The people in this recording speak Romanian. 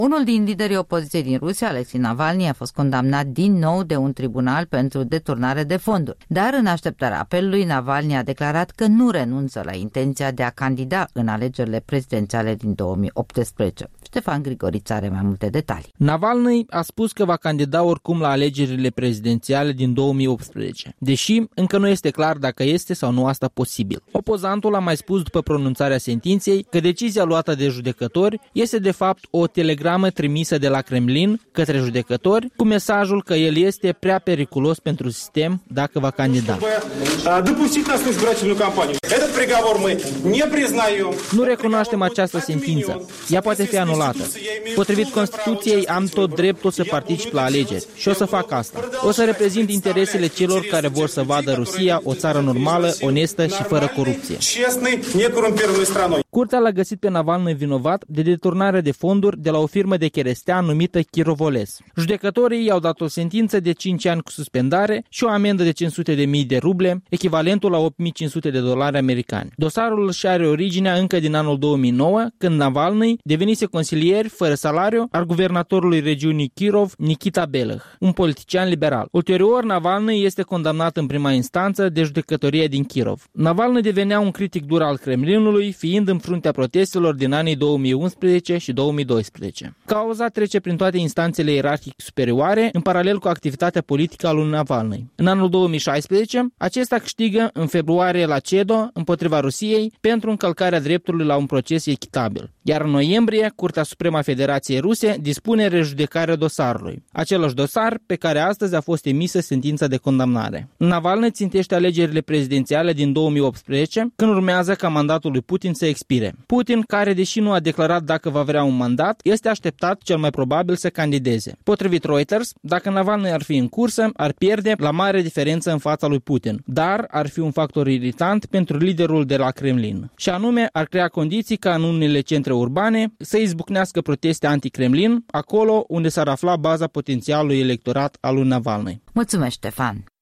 Unul din liderii opoziției din Rusia, Alexei Navalny, a fost condamnat din nou de un tribunal pentru deturnare de fonduri. Dar în așteptarea apelului, Navalny a declarat că nu renunță la intenția de a candida în alegerile prezidențiale din 2018. Ștefan Grigorița are mai multe detalii. Navalny a spus că va candida oricum la alegerile prezidențiale din 2018, deși încă nu este clar dacă este sau nu asta posibil. Opozantul a mai spus după pronunțarea sentinței că decizia luată de judecători este de fapt o telegramă trimisă de la Kremlin către judecători cu mesajul că el este prea periculos pentru sistem dacă va candida. Nu recunoaștem această sentință. Ea poate fi anulată. Potrivit Constituției, am tot dreptul să particip la alegeri și o să fac asta. O să reprezint interesele celor care vor să vadă Rusia o țară normală, onestă și fără corupție. Curtea l-a găsit pe Navalny vinovat de deturnare de fonduri de la o firmă de cherestea numită Kirovoles. Judecătorii i-au dat o sentință de 5 ani cu suspendare și o amendă de 500.000 de ruble, echivalentul la $8.500 americani. Dosarul își are originea încă din anul 2009, când Navalny devenise consilier fără salariu al guvernatorului regiunii Kirov, Nikita Belăh, un politician liberal. Ulterior, Navalny este condamnat în prima instanță de judecătoria din Kirov. Navalny devenea un critic dur al Kremlinului, fiind în fruntea protestelor din anii 2011 și 2012. Cauza trece prin toate instanțele ierarhice superioare, în paralel cu activitatea politică a lui Navalny. În anul 2016, acesta câștigă în februarie la CEDO împotriva Rusiei pentru încălcarea dreptului la un proces echitabil. Iar în noiembrie, Curtea Supremă a Federației Ruse dispune rejudecarea dosarului. Același dosar pe care astăzi a fost emisă sentința de condamnare. Navalny țintește alegerile prezidențiale din 2018, când urmează ca mandatul lui Putin să expire. Putin, care deși nu a declarat dacă va vrea un mandat, este așteptat cel mai probabil să candideze. Potrivit Reuters, dacă Navalny ar fi în cursă, ar pierde la mare diferență în fața lui Putin, dar ar fi un factor irritant pentru liderul de la Kremlin. Și anume, ar crea condiții ca în unele centre urbane să izbucnească proteste anti-Kremlin, acolo unde s-ar afla baza potențialului electorat al lui Navalny. Mulțumesc, Ștefan!